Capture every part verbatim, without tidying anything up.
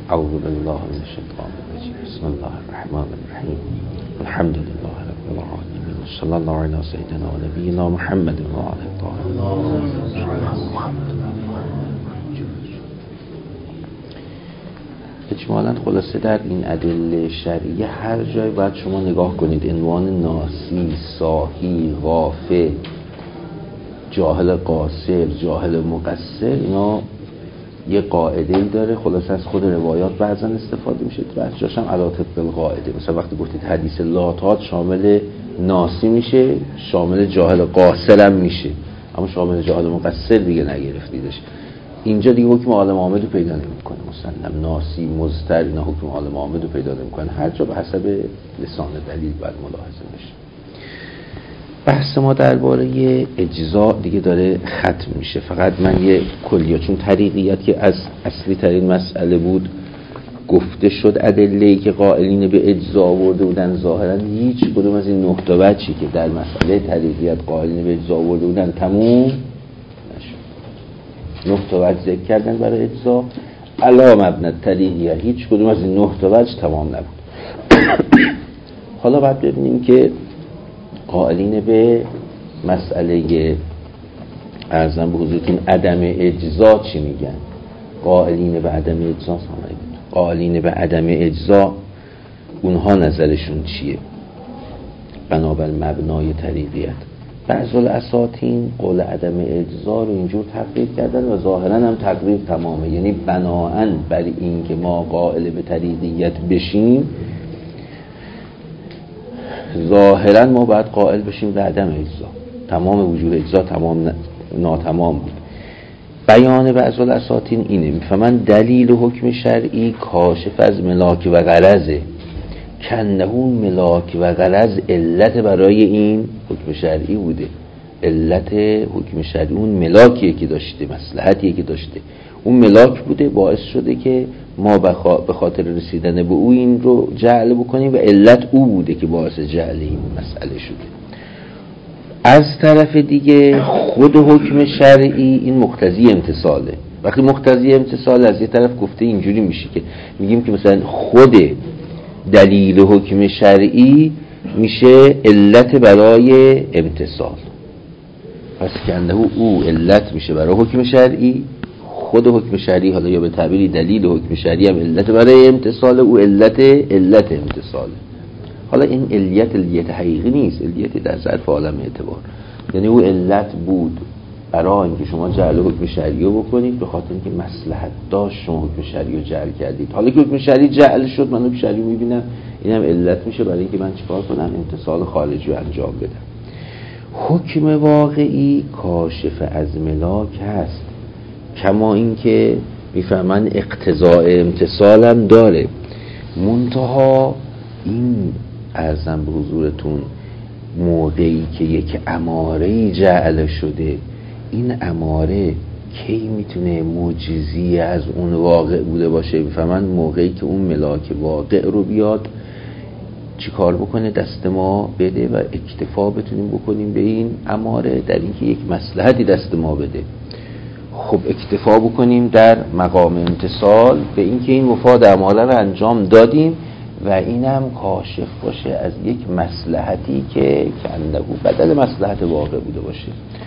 اعوذ بالله من الشیطان الرجیم. بسم الله الرحمن الرحیم. الحمد لله رب العالمین و صلی الله علی سیدنا و نبینا محمد و آله الطاهرین. اجمالاً خلاصه در این ادله شرعیه هر جای باید شما نگاه کنید عنوان ناسی، صاحی، غافل، جاهل قاصر، جاهل مقصر، اینا یه قاعده‌ای داره. خلاصه از خود روایات بعضا استفاده میشه، بعضی‌هاش هم علی طبق القاعده. مثلا وقتی گفتید حدیث لاتات شامل ناسی میشه، شامل جاهل قاصر هم میشه، اما شامل جاهل مقصر دیگه نگرفتیدش. اینجا دیگه حکم آل محمد رو پیدا نمی‌کنه. مسلم ناسی، مضطر، اینا حکم آل محمد رو پیدا نمی‌کنه. هر جا به حسب لسان دلیل باید ملاحظه بشه. بحث ما درباره اجزا دیگه داره ختم میشه. فقط من یه کلیه، چون طریقیت که از اصلی ترین مسئله بود گفته شد، ادله‌ای که قائلین به اجزا آورده بودن ظاهرا هیچ کدوم از این نه تا وجهی که در مسئله طریقیت قائلین به اجزا آورده بودن تموم نشد. نه تا وجه ذکر کردن برای اجزا، علی مبنی طریقیت هیچ کدوم از این نه تا وجه تمام نبود. حالا باید ببینیم که قائلین به مسئله ارزم به حضورتون عدم اجزا چی میگن؟ قائلین به عدم اجزا قائلین به عدم اجزا اونها نظرشون چیه بنابر مبنای طریقیت؟ بعض الاساطین قول عدم اجزا رو اینجور تقریر کردن و ظاهرا هم تقریر تمامه، یعنی بناءً بر این که ما قائل به طریقیت بشیم ظاهرا ما باید قائل بشیم به عدم اجزا. تمام وجود اجزا تمام ناتمام بود. بیان بعض الاساطین اینه، میفهمن دلیل حکم شرعی کاشف از ملاک و غرضه، کنه ملاک و غرض علت برای این حکم شرعی بوده. علت حکم شرعی اون ملاکیه که داشته، مصلحتیه که داشته، اون ملاک بوده باعث شده که ما به خاطر رسیدن به او این رو جعل بکنیم و علت او بوده که باعث جعل این مسئله شده. از طرف دیگه خود حکم شرعی این مقتضی امتثاله. وقتی مقتضی امتثال از یه طرف گفته اینجوری میشه که میگیم که مثلا خود دلیل حکم شرعی میشه علت برای امتثال، پس کنده او علت میشه برای حکم شرعی. خود حکم شرعی حالا یا به تعبیری دلیل حکم شرعی هم علت برای امتثال، او علت علت امتثاله. حالا این علیت علیت حقیقی نیست، علیت در ظرف عالم اعتبار، یعنی او علت بود برای اینکه شما جعل حکم شرعی رو بکنید، به خاطر اینکه مصلحت داشت شما حکم شرعی رو جعل کردید. حالا که حکم شرعی جعل شد، من حکم شرعی میبینم، این هم علت میشه برای اینکه من چیکار کنم؟ امتثال خارجی رو انجام بدم. حکم واقعی کاشف از ملاک هست، کما اینکه میفهمن اقتضاء امتثال هم داره. منتها این ارزم به حضورتون موقعی که یک اماره‌ای جعل شده، این اماره کی میتونه معجزی از اون واقع بوده باشه؟ میفهمن موقعی که اون ملاک واقع رو بیاد چی کار بکنه؟ دست ما بده و اکتفا بتونیم بکنیم به این اماره در اینکه یک مصلحتی دست ما بده. خب اکتفا بکنیم در مقام امتثال به اینکه این مفاد اماره رو انجام دادیم و اینم کاشف باشه از یک مصلحتی که کنده بود بدل مصلحت واقع بوده باشه.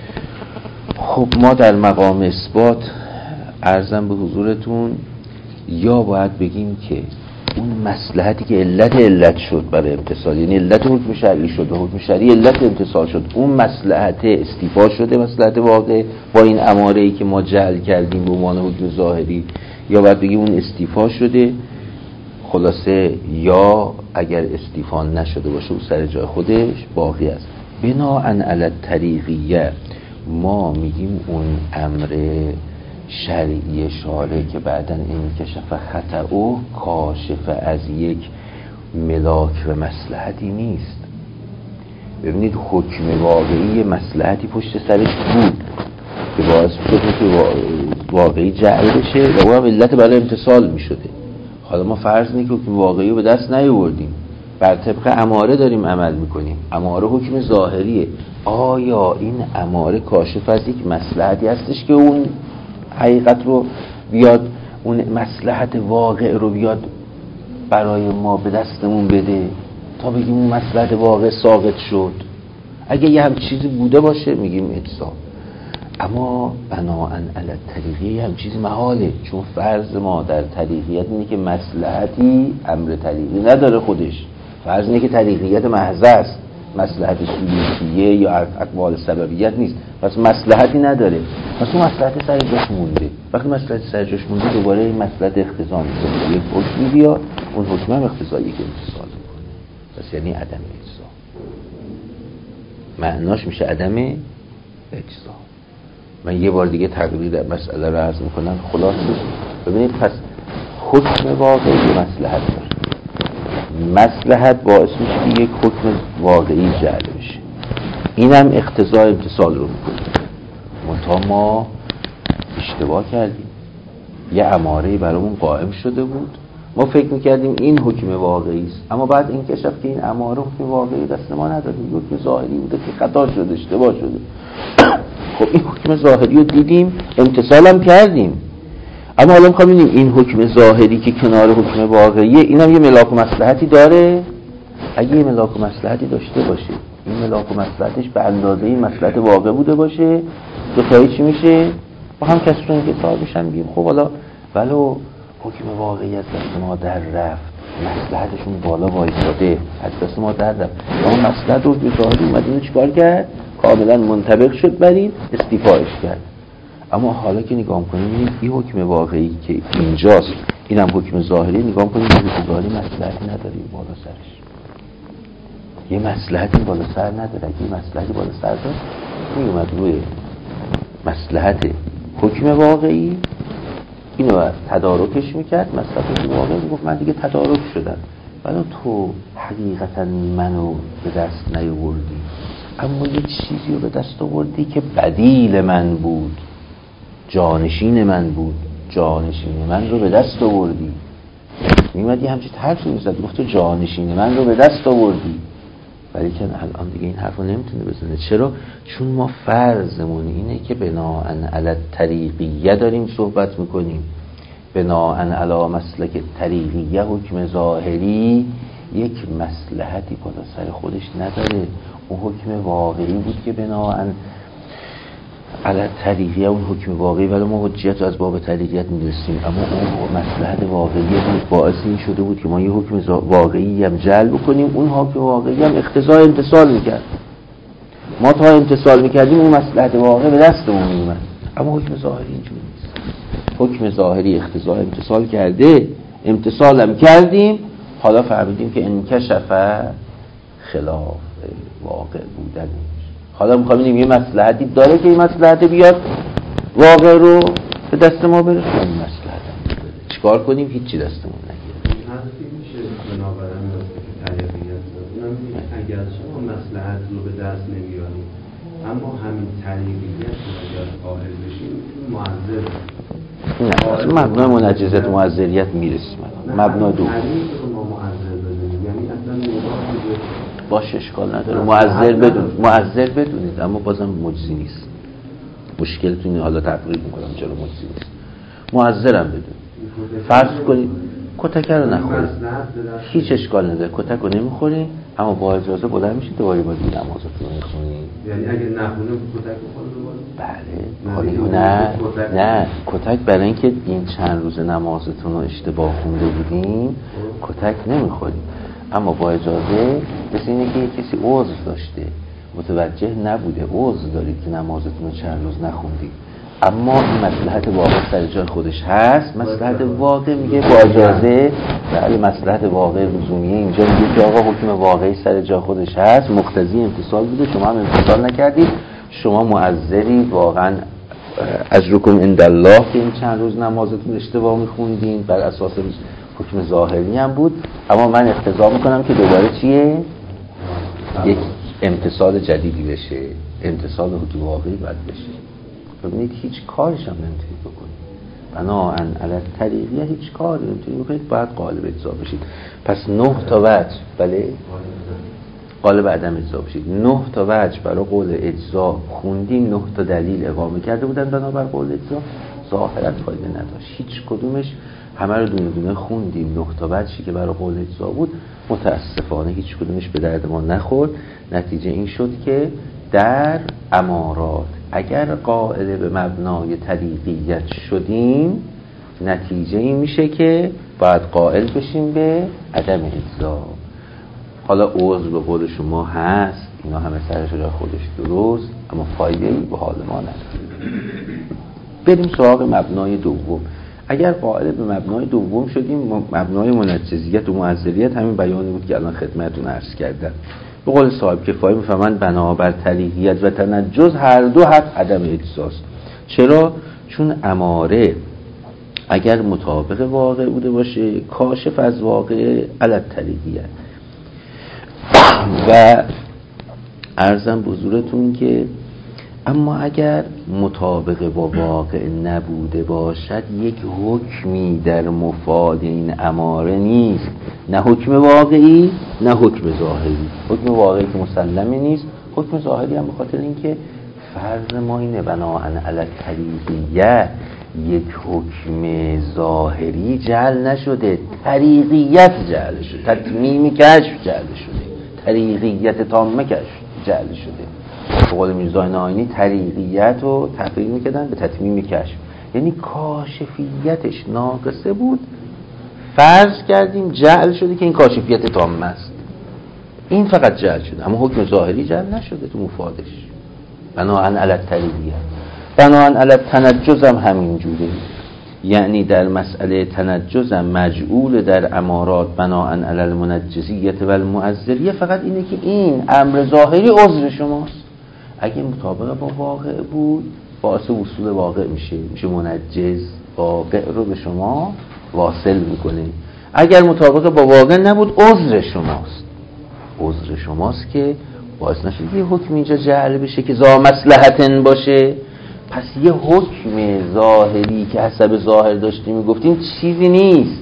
خب ما در مقام اثبات عرضم به حضورتون یا باید بگیم که اون مصلحتی که علت علت شد برای امتثال، یعنی علت حکم شرعی شد و حکم شرعی علت امتثال شد، اون مصلحت استیفا شده، مصلحت واقع با این اماره‌ای که ما جعل کردیم به عنوان حکم ظاهری، یا باید بگیم اون استیفا شده. خلاصه یا اگر استیفا نشده باشه اون سر جای خودش باقی است. بناءً علی الطریقیه ما میگیم اون امر شرعی شارع که بعدن این کشف خطا او کاشف از یک ملاک و مصلحتی نیست. ببینید حکم واقعی مصلحتی پشت سرش بود که باعث شده که واقعی جعل بشه و اون هم علت برای امتثال میشده. حالا ما فرض کنیم که حکم واقعی رو به دست نیاوردیم، بر طبق اماره داریم عمل میکنیم، اماره حکم ظاهریه. آیا این اماره کاشف از یک مصلحتی هستش که اون حقیقت رو بیاد اون مصلحت واقع رو بیاد برای ما به دستمون بده تا بگیم اون مصلحت واقع ساقط شد. اگه یه هم چیزی بوده باشه میگیم اجزا، اما بناءن علی طریقیه هم چیزی محاله، چون فرض ما در طریقیت اینه که مصلحتی امر طریقی نداره خودش. فرض اینه که طریقیت محض است، مصلحت سلوکیه یا اقوال سببیت نیست، پس مصلحتی نداره، پس اون مصلحت سر جاش مونده. وقتی مصلحت سر جاش مونده دوباره این مصلحت اقتضا میکنه، یک حکمی بیاد اون حکم هم اقتضایی که امتصال میکنه، پس یعنی عدم اجزا. معناش میشه عدم اجزا. من یه بار دیگه تقریر مسئله رو عرض میکنم خلاصش. ببینید پس حکم واقعی مصلحت داره، مصلحت باعث میشه یک حکم واقعی جعل بشه، اینم اقتضای امتصال رو میکنه. منتها ما اشتباه کردیم، یه اماره‌ای برامون قائم شده بود، ما فکر میکردیم این حکم واقعی است، اما بعد این کشف که این اماره حکم واقعی دست ما نداره، حکم ظاهری بوده که خطا شده، اشتباه شده. خب این حکم ظاهری رو دیدیم، امتصال هم کردیم، اما حالا میخوام ببینیم این حکم ظاهری که کنار حکم واقعیه اینم یه ملاک و مصلحتی داره. اگه یه ملاک و مصلحتی داشته باشه، این ملاک و مصلحتش به اندازه این مصلحت واقع بوده باشه، دو تایی چی میشه؟ با هم کسر و انکسار میشن. بیم خب حالا ولو حکم واقعی از دست ما در رفت، مصلحتشون بالا وایساده، از دست ما در رفت، اما مصلحت رو حکم ظاهری اومد اینو چیکار کرد؟ کاملا منطبق شد بر این، استیفایش کرد. اما حالا که نگاه کنیم این این حکم واقعی که اینجاست، اینم حکم ظاهری، نگاه کنیم این حکم ظاهری مصلحتی نداره بالا سرش، یه مصلحتی بالا سر نداره. اگه یه مصلحتی بالا سر داشت میومد روی مصلحت حکم واقعی اینو تدارکش میکرد، مصلحت حکم واقعی میگفت من دیگه تدارک شدم، ولی تو حقیقتا منو به دست نیاوردی، اما یه چیزی رو به دست آوردی که بدیل من بود، جانشین من بود، جانشین من رو به دست آوردی. میمدی همچین حرفی میزد، گفت تو جانشین من رو به دست آوردی، ولی که الان دیگه این حرف رو نمیتونه بزنه. چرا؟ چون ما فرضمون اینه که بناءن علی طریقیه داریم صحبت میکنیم، بناءن علی مسلک طریقیه حکم ظاهری یک مصلحتی بالا سر خودش نداره. اون حکم واقعی بود که بناءن علی طریقیه اون حکم واقعی، ولی ما حجیت رو از باب طریقیت می‌دونستیم، اما اون مصلحت واقعی بود، باعث این شده بود که ما یه حکم واقعی هم جلب کنیم، اون حکم واقعی هم اقتضای امتصال میکرد. ما تا امتصال میکردیم اون مصلحت واقعی به دستمون میومد، اما حکم ظاهری اینجوری نیست. حکم ظاهری اقتضای امتصال کرده، امتصال هم کردیم، حالا فهمیدیم که انکشف خلاف واقع بودن. حالا میخوام ببینیم یه مصلحتی داره که این مصلحت بیاد واقع رو به دست ما برسونه، این مصلحت چیکار کنیم؟ هیچی دستمون نگیره. حرفی میشه بنابراین که طریقیت اونم اگر شما مصلحت رو به دست نمیاریم، اما همین طریقیت رو اگر قائل بشیم معذر نه، اصلا مبنای منجزت و معذریت میرسیم. مبنا دو ما معذر بدونیم، یعنی اصلا نگاه باشه اشکال نداره، معذر بدون معذر بدونید، اما بازم مجزی نیست. مشکلتون اینه، حالا تقریب میکنم چرا مجزی نیست. معذرم بدون، فرض کنید کتک رو نخورید، هیچ اشکال نداره، کتک رو نمیخورید، اما با اجازه بلند میشید دوباره با دیگه نمازتون رو میخونید. یعنی اگه نخونه کتک بخوره دوباره؟ بله. نه نه کتک برای اینکه این چند روز نمازتون رو اشتباه خونده بودیم کتک نمیخورید، اما با اجازه مثل اینه که کسی عذر داشته متوجه نبوده، عذر دارید که نمازتون رو چند روز نخوندید، اما این مصلحت واقع سر جای خودش هست. مصلحت واقع میگه با اجازه، بله مصلحت واقع لزومیه اینجا میگه که آقا حکم واقعی سر جای خودش هست، مقتضی امتصال بوده، شما هم امتصال نکردید، شما معذری، واقعا اجرکم عند الله که این چند روز نمازتون اشتباه میخوندین، بر اساس حکم ظاهری هم بود، اما من اقتضا میکنم که دوباره چیه؟ یک امتصال جدیدی بشه، امتصال حکم واقعی باید بشه. ببینید هیچ کارش هم نمیتونید بکنید، بناهن علی طریقیه هیچ کاری نمیتونید بکنید، باید قالب اجزا بشید. پس نه تا وجه، بله قالب عدم اجزا بشید. نه تا وجه برای قول اجزا خوندیم، نه تا دلیل اقامه کرده بودن بنابر قول اجزا. ظاهرا فایده نداشت. هیچ کدومش همه رو دونه دونه خوندیم، نقطه بعدشی که برای قول اجزا بود متاسفانه هیچ کدومش به درد ما نخورد. نتیجه این شد که در امارات اگر قائل به مبنای طریقیت شدیم، نتیجه این میشه که باید قائل بشیم به عدم اجزا. حالا عذر به قول شما هست، اینا همه سرش جای خودش درست، اما فایده ای به حال ما نداره. بریم سراغ مبنای دوم. اگر قائل به مبنای دوم شدیم، مبنای منجزیت و معزلیت همین بیانی بود که الان خدمتتون عرض کردم. به قول صاحب کفایه میفهمن بنابر طریقیت و تنجز هر دو حق عدم اجزاست. چرا؟ چون اماره اگر مطابق واقع بوده باشه کاشف از واقع علت طریقیت. و عرضم بزرگتون که اما اگر مطابق با واقع نبوده باشد، یک حکمی در مفاد این اماره نیست، نه حکم واقعی نه حکم ظاهری. حکم واقعی که مسلمی نیست، حکم ظاهری هم به خاطر اینکه فرض ما اینه بناهن علی طریقیت یک حکم ظاهری جعل نشده، طریقیت جعل شده، تتمیم کشف جعل شده، طریقیت تامه کشف جعل شده. به قول میرزا ناینی طریقیت رو تفعیل میکردن به تتمیم کشف، یعنی کاشفیتش ناقصه بود، فرض کردیم جعل شده که این کاشفیت تامه است، این فقط جعل شده، اما حکم ظاهری جعل نشده تو مفادش. بناهن علی طریقیت. بناهن علی تنجز هم همین جوره، یعنی در مسئله تنجز هم مجعول در امارات بناهن علی المنجزیت و المعزلیه فقط اینه که این امر ظاهری عذر شماست. اگه مطابق با واقع بود باعث وصول واقع میشه، میشه منجز، واقع رو به شما واصل میکنه. اگر مطابق با واقع نبود عذر شماست، عذر شماست که باعث نشد یه حکم اینجا جعل بشه که ذا مصلحتن باشه. پس یه حکم ظاهری که حسب ظاهر داشتیم میگفتیم چیزی نیست،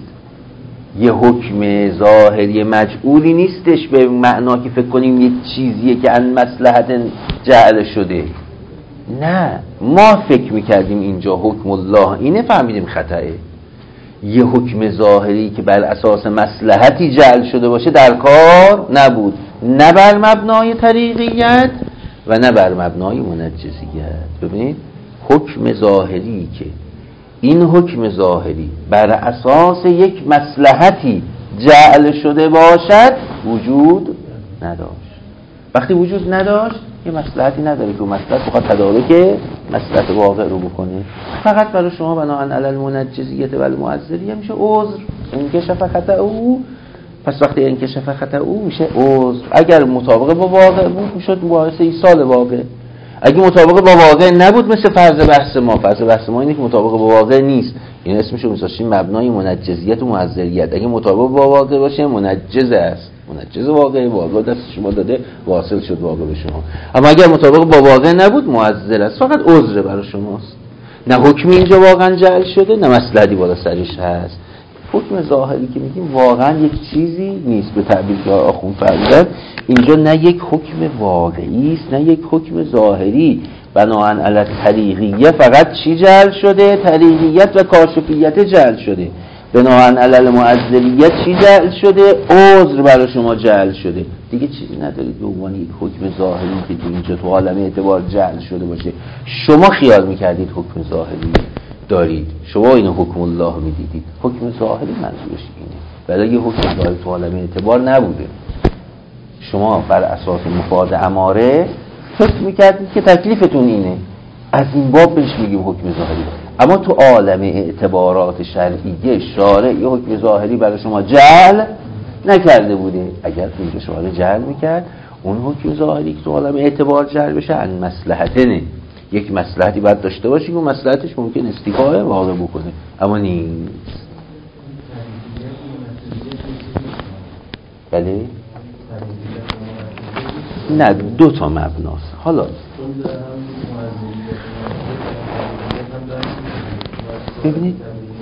یه حکم ظاهری مجعولی نیستش به معنا که فکر کنیم یک چیزیه که ان مصلحت جعل شده. نه، ما فکر میکردیم اینجا حکم الله اینه، فهمیدیم خطأه. یه حکم ظاهری که بر اساس مصلحتی جعل شده باشه در کار نبود، نه بر مبنای طریقیت و نه بر مبنای منجزیت. ببینید حکم ظاهری که این حکم ظاهری بر اساس یک مصلحتی جعل شده باشد وجود نداشت. وقتی وجود نداشت یه مصلحتی نداره که اون مصلحت بخواد تدارک مصلحت واقع رو بکنه. فقط برای شما بناهن علی المنجزیت و المعزلیه میشه عذر، انکشف خطأ او. پس وقتی انکشف خطأ او میشه عذر. اگر مطابق با واقع بود میشد باعث ایصال واقع. اگه مطابق با واقع نبود مثل فرض بحث ما، فرض بحث ما اینه که مطابق با واقع نیست، این اسمشو میذاشیم مبنای منجزیت و معزلیت. اگه مطابق با واقع باشه منجز است، منجز واقع، واقع دست شما داده واصل شد واقع به شما. اما اگر مطابق با واقع نبود معزل است، فقط عذر برای شماست، نه حکم اینجا واقعا جعل شده نه مصلحتی بالا سرش هست. حکم ظاهری که میگیم واقعا یک چیزی نیست، به تعبیر که آخوند فرمودن اینجا نه یک حکم واقعی است نه یک حکم ظاهری. بناهن علی طریقیه فقط چی جعل شده؟ طریقیت و کاشفیت جعل شده. بناهن علی المعزلیت چی جعل شده؟ عذر برای شما جعل شده. دیگه چیزی ندارید به عنوان یک حکم ظاهری که اینجا تو عالم اعتبار جعل شده باشه. شما خیال میکردید حکم ظاهری دارید، شما اینو حکم الله میدیدید. حکم ظاهری منظورش اینه، ولی یه حکم ظاهری تو عالم اعتبار نبوده. شما بر اساس مفاد اماره فکر میکردید که تکلیفتون اینه، از این باب بهش میگیم حکم ظاهری. اما تو عالم اعتبارات شرعیه شارع یه حکم ظاهری برای شما جعل نکرده بوده. اگر اینجا شارع جعل میکرد اون حکم ظاهری که تو عالم اعتبار جعل بشه ان مصلحتنه، یک مصلحتی باید داشته باشه که اون مصلحتش ممکن استیفاء واقع بکنه، اما نیست. بله؟ نه، دو تا مبناست. حالا ببینید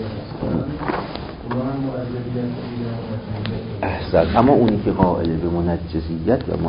احسن، اما اونی که قائل به منجزیت و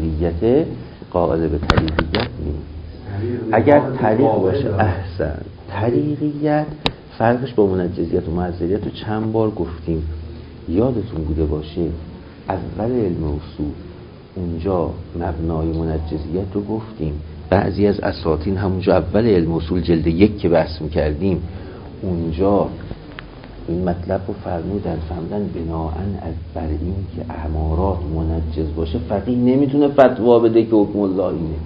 معزلیت قائل به طریقیت نیست. اگر طریق باشه احسن، طریقیت فرقش با منجزیت و معذریت رو چند بار گفتیم. یادتون بوده باشه اول علم اصول اونجا مبنای منجزیت رو گفتیم. بعضی از اساطین همونجا اول علم اصول جلد یک که بحث میکردیم اونجا این مطلب رو فرمودن، فهمدن بناهن بر این که امارات منجز باشه فقیه نمیتونه فتوا بده که حکم الله اینه.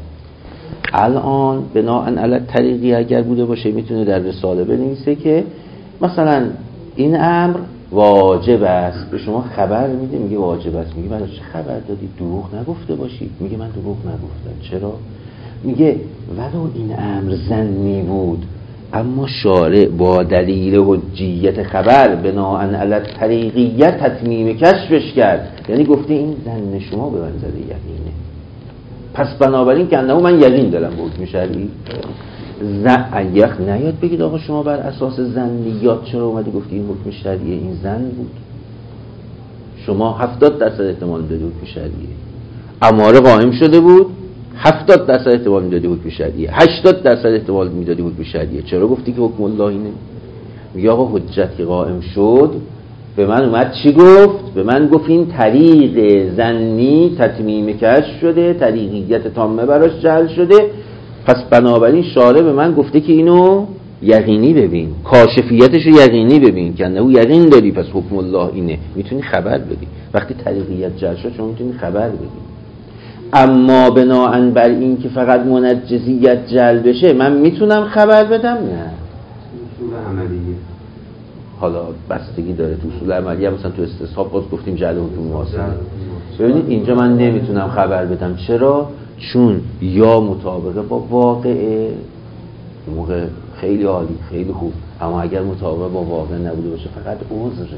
الان بناهن علی طریقی اگر بوده باشه میتونه در رساله بنویسه که مثلا این امر واجب است، به شما خبر میده میگه واجب است، میگه برای چه خبر دادی؟ دروغ نگفته باشید. میگه من دروغ نگفتم. چرا؟ میگه ولو این امر ظنی بود اما شارع با دلیل حجیت خبر بناءً علی طریقیت تتمیم کشفش کرد، یعنی گفته این ظن شما به منزله یقینه، پس بنابراین که انه من یقین دارم به حکم شرعی. زن یخ نیاد بگید آقا شما بر اساس ظنیات چرا اومدی گفتی این حکم شرعیه؟ این ظن بود. شما هفتاد درصد احتمال میدادی حکم شرعیه، اماره قائم شده بود هفتاد درصد احتمال میدادی حکم شرعیه، هشتاد درصد احتمال میدادی حکم شرعیه. چرا گفتی که حکم الله اینه؟ میگه آقا حجتی قائم شد به من اومد چی گفت؟ به من گفت این طریق ظنی تتمیم کشف شده، طریقیت تامه براش جعل شده، پس بنابراین شارع به من گفته که اینو یقینی ببین، کاشفیتش رو یقینی ببین که انه یقین داری پس حکم الله اینه. میتونی خبر بدی وقتی طریقیت جعل شد، شما میتونی خبر بدی. اما بناءً بر این که فقط منجزیت جعل بشه من میتونم خبر بدم؟ نه. اصول عملیه حالا بستگی داره. تو اصول عملیه مثلا تو استصحاب باز گفتیم جعل حکم معاصله. ببینید اینجا من نمیتونم خبر بدم. چرا؟ چون یا مطابقه با واقعه، موقع خیلی عالی خیلی خوب، اما اگر مطابقه با واقع نبوده باشه فقط عذره.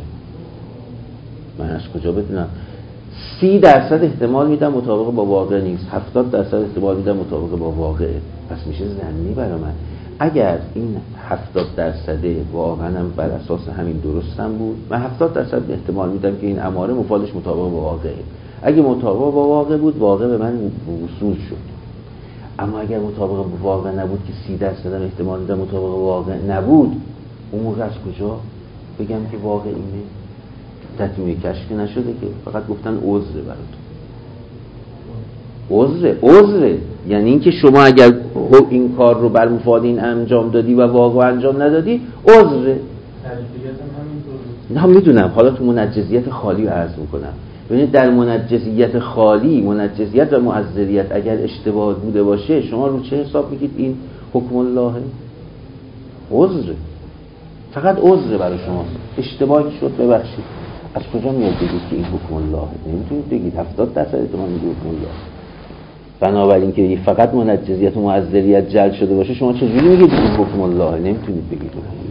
من از کجا بدونم؟ سی درصد احتمال میدم مطابقه با واقع نیست، هفتاد درصد احتمال میدم مطابقه با واقعه، پس میشه ظنی برای من. اگر این هفتاد درصده واقعا هم بر اساس همین درستم بود، من هفتاد درصد احتمال میدم که این اماره مفادش مطابقه با واقعه. اگه مطابقه با واقع بود واقع به من وصول شد. اما اگر مطابقه با واقع نبود که سی درصد احتمال میدم مطابقه با واقع نبود، اون موقع از کجا بگم که واقع اینه؟ تتمیم کشف نشده که، فقط گفتن عذره براتون. عذره عذره یعنی اینکه شما اگر این کار رو بر مفاد این انجام دادی و واقع انجام ندادی عذره. نه میدونم، حالا تو منجزیت خالی رو عرض میکنم. ببینید در منجزیت خالی، منجزیت و معذریت اگر اشتباه بوده باشه شما رو چه حساب میگید این حکم الله؟ عذره، فقط عذره برای شما. اشتباهی شد ببخشید. از کجا میاد بگید که این حکم الله؟ نمیتونید بگید. هفتاد درصد احتمال میگه حکم الله. بنابراین که فقط منجزیت و معذریت جعل شده باشه شما چجوری میگید این حکم الله؟ نمیتونید بگید.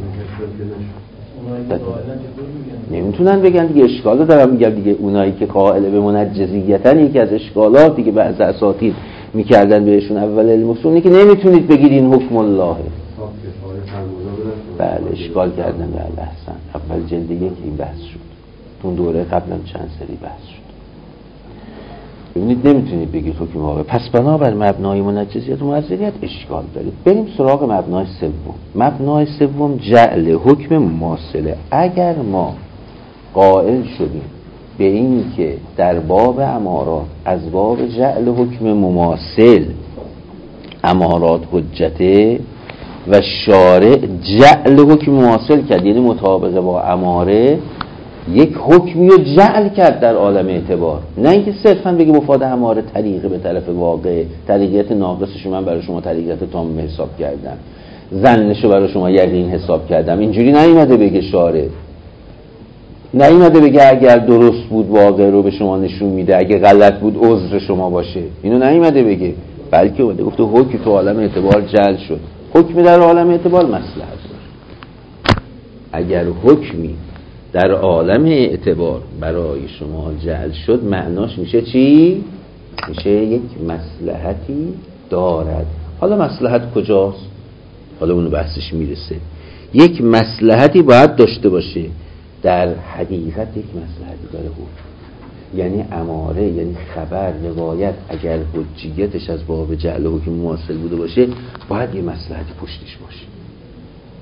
نمیتونن بگن دیگه. اشکال دارم میگم دیگه. اونایی که قائل به منجزیتن، یکی از اشکالاتی که بعضی اساتید میکردن بهشون اول علم اصول که نمیتونید بگید این حکم الله. بله اشکال کردن. بله احسن. اول جلد یک این بحث شد، اون دوره قبلا چند سری بحث شد. ببینید نمیتونید بگید حکم واقع. پس بنابر مبنای منجزیت و معذریت اشکال دارید. بریم سراغ مبنای سوم. مبنای سوم جعل حکم مماثله. اگر ما قائل شدیم به این که در باب امارات از باب جعل حکم مماثل امارات حجته و شارع جعل حکم مماثل کرد، یعنی مطابقه با اماره، یک حکمی رو جعل کرد در عالم اعتبار، نه اینکه صرفا بگه مفاد اماره طریقه به طرف واقع، طریقیت ناقصش من برای شما طریقیت تام حساب کردم، ظنشو برای شما یقین حساب کردم. اینجوری نیومده بگه شارع، نیومده بگه اگر درست بود واقع رو به شما نشون میده، اگه غلط بود عذر شما باشه. اینو نیومده بگه، بلکه اومده گفته حکم تو عالم اعتبار جعل شد. حکم در عالم اعتبار مصلحت داره. اگر حکمی در عالم اعتبار برای شما جعل شد، معناش میشه چی؟ میشه یک مصلحتی دارد. حالا مصلحت کجاست؟ حالا اونو بحثش میرسه. یک مصلحتی باید داشته باشه. در حقیقت یک مصلحتی داره حکم، یعنی اماره، یعنی خبر، روایت، اگر حجیتش از باب جعل حکم مماثل بوده باشه باید یه مصلحتی پشتش باشه.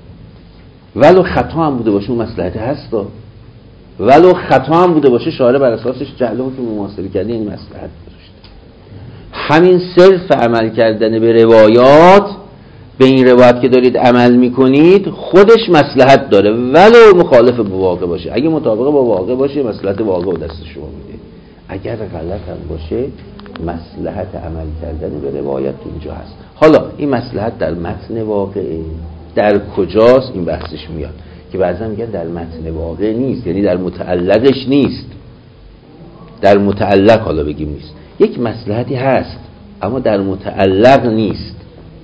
ولو خطا هم بوده باشه اون مصلحت هست دا. ولو خطا هم بوده باشه شارع بر اساسش جعل حکم مماثله کرده این مصلحت داشته. همین صرف عمل کردن به روایات، به این روایت که دارید عمل میکنید خودش مصلحت داره ولو مخالف با واقع باشه. اگه مطابق با واقع باشه مصلحت واقع رو دست شما میده، اگر غلط هم باشه مصلحت عمل کردن به روایت اونجا هست. حالا این مصلحت در متن واقعه در کجاست این بحثش میاد که بعضا میگن در متن واقع نیست، یعنی در متعلقش نیست. در متعلق حالا بگیم نیست، یک مصلحتی هست اما در متعلق نیست.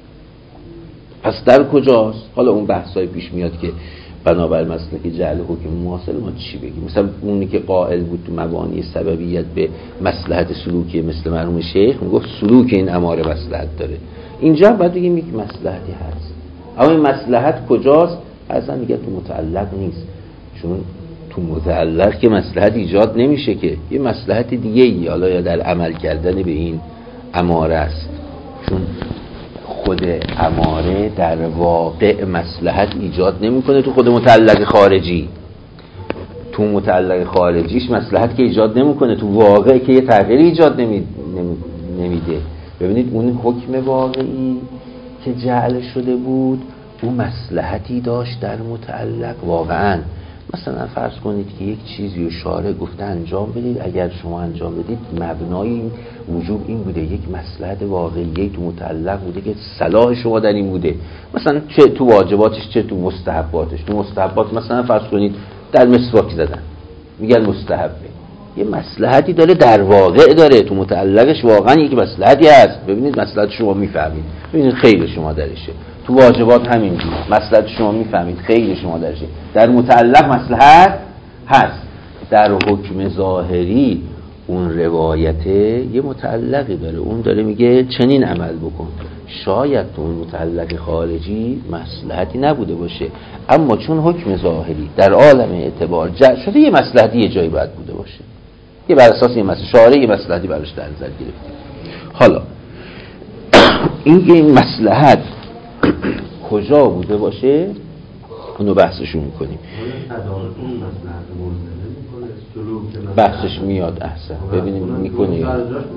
پس در کجاست؟ حالا اون بحثای پیش میاد که بنابر مسلک جعل حکم مماثل ما چی بگیم. مثلا اونی که قائل بود تو مبانی سببیت به مصلحت سلوکی مثل مرحوم شیخ میگفت سلوک این اماره مصلحت داره. اینجا باید بگیم یک مصلحتی هست اما این مصلحت کجاست؟ اصلا میگه تو متعلق نیست، چون تو متعلق که مصلحت ایجاد نمیشه که یه مصلحت دیگه ای حالا یا در عمل کردن به این اماره است، چون خود اماره در واقع مصلحت ایجاد نمیکنه. تو خود متعلق خارجی، تو متعلق خارجیش مصلحت که ایجاد نمیکنه، تو واقع که یه تغییری ایجاد نمی... نمیده. ببینید اون حکم واقعی که جعل شده بود اون مصلحتی داشت در متعلق واقعا. مثلا فرض کنید که یک چیزی رو شارع گفته انجام بدید، اگر شما انجام بدید مبنای وجوب این بوده یک مصلحت واقعی تو متعلق بوده که صلاح شما در این بوده، مثلا چه تو واجباتش چه تو مستحباتش. تو مستحبات مثلا فرض کنید در مسواک زدن میگن مستحبه، یه مصلحتی داره در واقع داره، تو متعلقش واقعا یک مصلحتی هست. ببینید مصلحت شما میفهمید، ببینید خیر شما درشه. تو واجبات همینجور مصلحت شما میفهمید خیر شما درشه، در متعلق مصلحت هست. در حکم ظاهری اون روایته یه متعلقی داره، اون داره میگه چنین عمل بکن. شاید تو اون متعلق خارجی مصلحتی نبوده باشه، اما چون حکم ظاهری در عالم اعتبار جعل شده یه مصلحتی یه جایی باید بوده باشه، یه بر اساس یه مصلحت شارع یه مصلحتی براش در نظر گرفتیم. حالا این این مصلحت کجا بوده باشه اونو بحثشون میکنیم. بحثش میاد احسن ببینیم میکنیم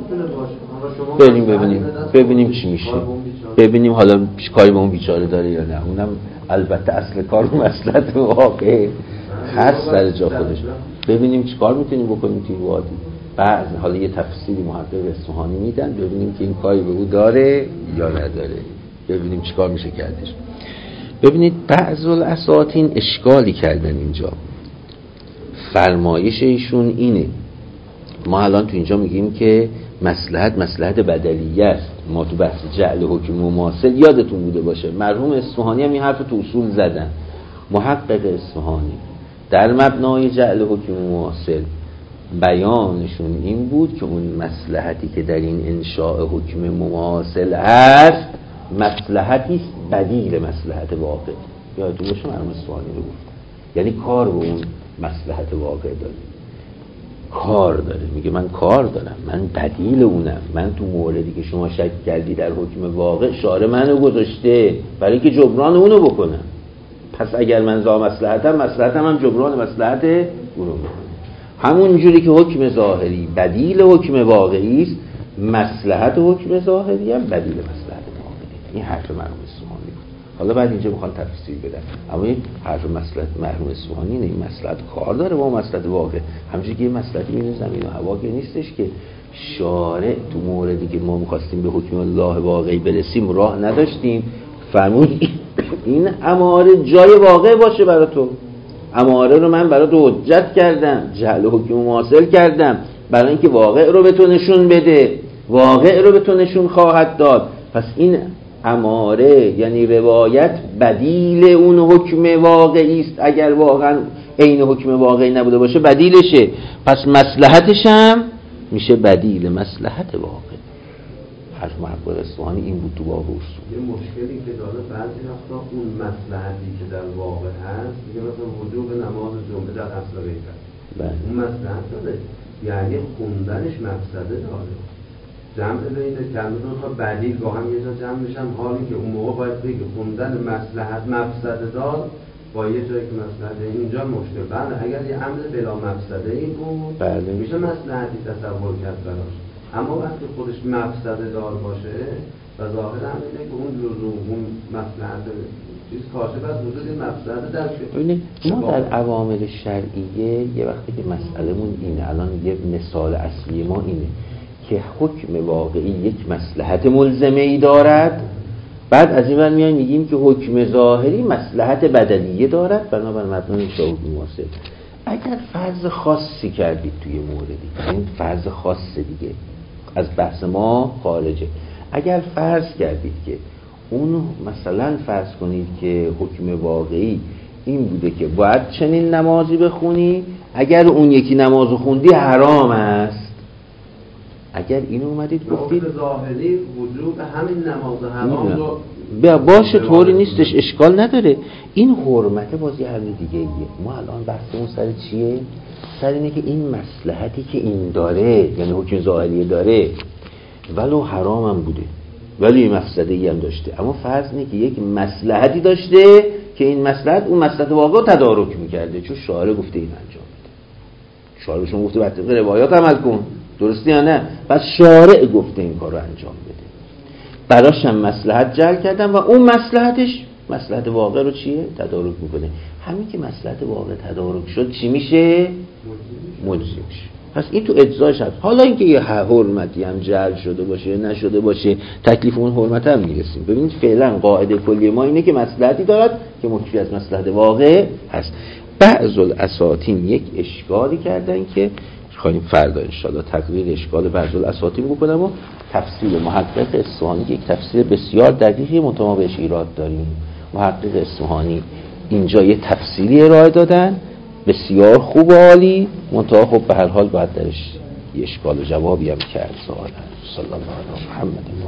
ببینیم ببینیم ببینیم چی میشه، ببینیم حالا کاری به اون بیچاره داره یا نه. اونم البته اصل کار مصلحت واقع هست سر جا خودش. ببینیم چی کار میتونیم بکنیم توی وادی. بعد حالا یه تفصیلی محقق اصفهانی میدن ببینیم که این کاری به او داره یا نداره، ببینیم چی کار میشه کردش. ببینید بعض الاساطین اشکالی کردن اینجا. فرمایش ایشون اینه، ما الان تو اینجا میگیم که مصلحت مصلحت بدلیه است. ما تو بحث جعل حکم مماثل یادتون بوده باشه مرحوم اصفهانی هم این حرف تو اصول زدن. محقق اصفهانی در مبنای جعل حکم مماثل بیانشون این بود که اون مصلحتی که در این انشاء حکم مماثل هست مصلحتی است بدیل مصلحت واقع. یادتون باشه مرحوم اصفهانی رو گفتن، یعنی کار به اون مصلحت واقع داره، کار داره. میگه من کار دارم، من بدیل اونم. من تو موردی که شما شک کردی در حکم واقع شارع منو گذاشته برای که جبران اونو بکنم، پس اگر من ذا مصلحتم مصلحتم هم جبران مصلحت اونو بکنم. همون جوری که حکم ظاهری بدیل حکم واقعی است، مصلحت حکم ظاهری هم بدیل مصلحت واقعی. این حرف مرحوم اصفهانی بود. حالا بعد اینجا میخوان تفسیر بدن، اما این حرف مصلحت مرحوم اصفهانی نه. این مصلحت کار داره با مصلحت واقع. همونجوری که یه مصلحتی بین زمین و هوا که نیستش که شارع تو موردی که ما می‌خواستیم به حکم الله واقعی برسیم راه نداشتیم، فرمود این اماره جای واقع باشه برای تو. اماره رو من برای تو حجت کردم، جعل حکم مماثل کردم برای اینکه واقع رو به تو نشون بده، واقع رو به تو نشون خواهد داد. پس این اماره یعنی روایت بدیل اون حکم واقعی است. اگر واقعا عین حکم واقعی نبوده باشه بدیلشه، پس مصلحتش هم میشه بدیل مصلحت واقع. حرف محقق اصفهانی این بود تو باب اصول. یه مشکلی که داره بعضی وقتا اون مصلحتی که در واقع هست میگه مثلا وجوب نماز جمعه در اصل غیبت، اون مصلحت داره یعنی خوندنش مقصده داره. جمع بین کلمه دو تا بدیل با هم یه جا جمع میشن، حالی که اون موقع باید بگه خوندن مصلحت مقصده دار با یه جایی که مصلحت اینجا مشکل. بله اگر یه امر بلا مفسده ای بود بله میشه مصلحتی تصور کرد براش، اما وقتی خودش مفسده دار باشه و ظاهر هم اینه که اون لزوم اون مصلحت چیز کاشف از وجود این مفسده در ببینید ما در عوامل شرعیه یه وقتی که مسئلهمون اینه، الان یه مثال اصلی ما اینه که حکم واقعی یک مصلحت ملزمه ای دارد، بعد از این ور میایم میگیم که حکم ظاهری مصلحت بدلیه دارد بنابر مبنای شهود مواسط. اگر فرض خاصی کردید توی موردی، این فرض خاص دیگه از بحث ما خارجه، اگر فرض کردید که اون مثلا فرض کنید که حکم واقعی این بوده که باید چنین نمازی بخونی، اگر اون یکی نمازو خوندی حرام است، اگر اینو اومدید گفتید ظاهری وجوب همین نماز حرام رو بیا باشه طوری نیستش، اشکال نداره، این حرمت بازی حل دیگه ایه. ما الان بحثمون سر چیه؟ سر اینه که این مصلحتی که این داره، یعنی حکم ظاهری داره ولو حرام هم بوده ولی مفسده ای هم داشته، اما فرض اینه که یک مصلحتی داشته که این مصلحت اون مصلحت واقع تدارک میکرده، چون شارع گفته این انجام بده، شارعشون گفته بر طبق روایات عمل کن، درسته یا نه؟ پس شارع گفته این کار رو انجام بده، براش هم مصلحت جلب کردن و اون مصلحتش مصلحت واقع رو چیه؟ تدارک میکنه. همین که مصلحت واقع تدارک شد چی میشه؟ مجزی میشه. پس این تو اجزاش هست. حالا اینکه یه حرمتی هم جلب شده باشه نشده باشه، تکلیف اون حرمت هم میرسیم. ببینید فعلا قاعده کلی ما اینه که مصلحتی دارد که مکفی از مصلحت واقع هست. بعض الاساطین یک اشکالی کردن که خواهیم فردا انشاءالله تقریر اشکال بعض الاساطین بکنم و تفسیر محقق اصفهانی یک تفسیر بسیار دقیقی منتها بهش ایراد داریم. محقق اصفهانی اینجا یه تفسیری ارائه دادن بسیار خوب و عالی، منتها خب به هر حال باید درش یه اشکال و جوابی هم کرد. صلی الله علیه محمد.